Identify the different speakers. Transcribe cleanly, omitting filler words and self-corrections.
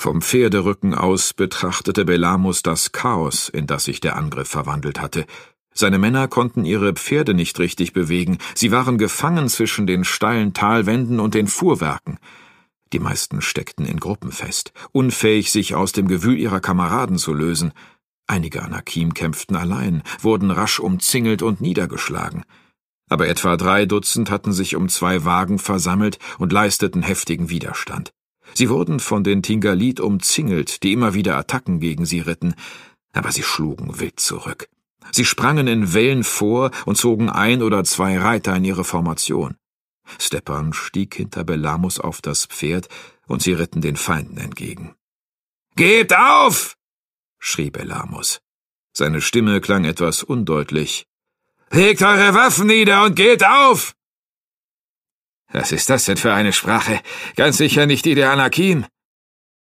Speaker 1: Vom Pferderücken aus betrachtete Belamus das Chaos, in das sich der Angriff verwandelt hatte. Seine Männer konnten ihre Pferde nicht richtig bewegen, sie waren gefangen zwischen den steilen Talwänden und den Fuhrwerken. Die meisten steckten in Gruppen fest, unfähig, sich aus dem Gewühl ihrer Kameraden zu lösen. Einige Anakim kämpften allein, wurden rasch umzingelt und niedergeschlagen. Aber etwa 3 Dutzend hatten sich um 2 Wagen versammelt und leisteten heftigen Widerstand. Sie wurden von den Tingalit umzingelt, die immer wieder Attacken gegen sie ritten, aber sie schlugen wild zurück. Sie sprangen in Wellen vor und zogen 1 oder 2 Reiter in ihre Formation. Stepan stieg hinter Belamus auf das Pferd, und sie ritten den Feinden entgegen. »Gebt auf!« schrie Belamus. Seine Stimme klang etwas undeutlich. »Legt eure Waffen nieder und geht auf!« »Was ist das denn für eine Sprache? Ganz sicher nicht die der Anakim?«